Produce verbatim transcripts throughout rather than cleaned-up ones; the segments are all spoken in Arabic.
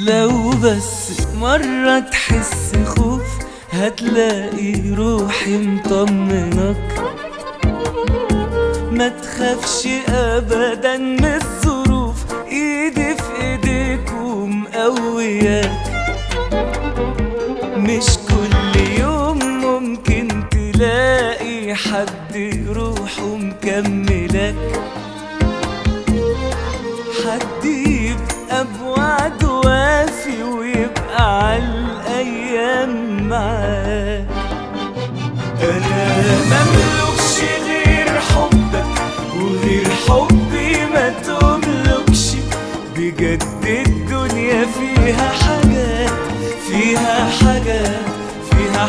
لو بس مرة تحس خوف هتلاقي روحي مطمنك. ما تخافش ابدا من الظروف، ايدي في ايديك ومقوياك. مش كل يوم ممكن تلاقي حد يروح ومكملك، حد يبقى بوعد وافي ويبقى عالايام معاك. انا مملكش غير حبك وغير حبي ما تملكش. بجد الدنيا فيها حاجات فيها حاجات فيها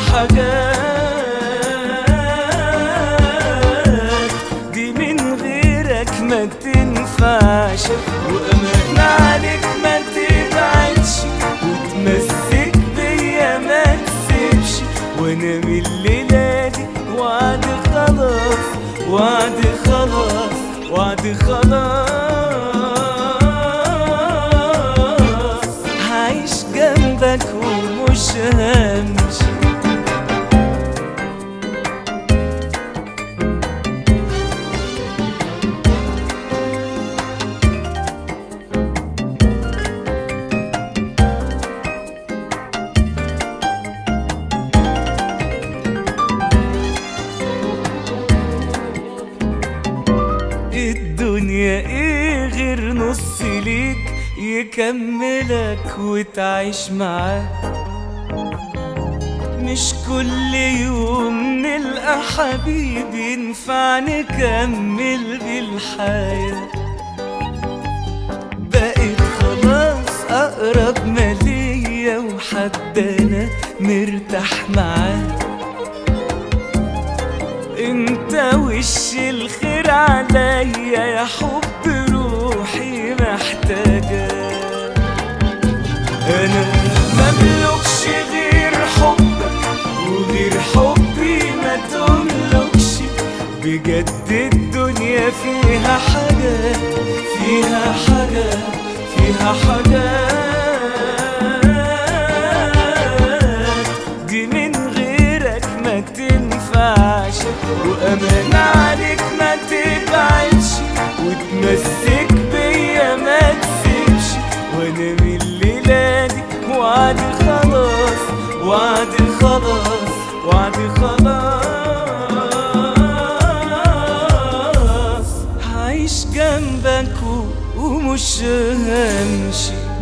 حاجات دي من غيرك ما تنفعش. وأمان عليك ما تبعدش وتمسك بيا ما تسيبش. وانا من الليلة دي وعد خلاص وعد خلاص وعد خلاص. هعيش جنبك ومش همشي. الدنيا ايه غير نص ليك يكملك وتعيش معاه. مش كل يوم نلقى حبيب ينفع نكمل بالحياة. بقيت خلاص اقرب ما ليا وحد انا مرتاح معاه. انت وش الخير عليا يا حب روحي محتاجة. انا مملكش غير حبك وغير حبي ما تملكش. بجد الدنيا فيها حاجات فيها حاجات فيها حاجات دي من غيرك ما تنفعش. وأمان عليك ما تبعدش وتمسك بيا ما تسيبش. وانا من الليلة دي وعد خلاص وعد خلاص وعد خلاص. هعيش جنبك ومش همشي.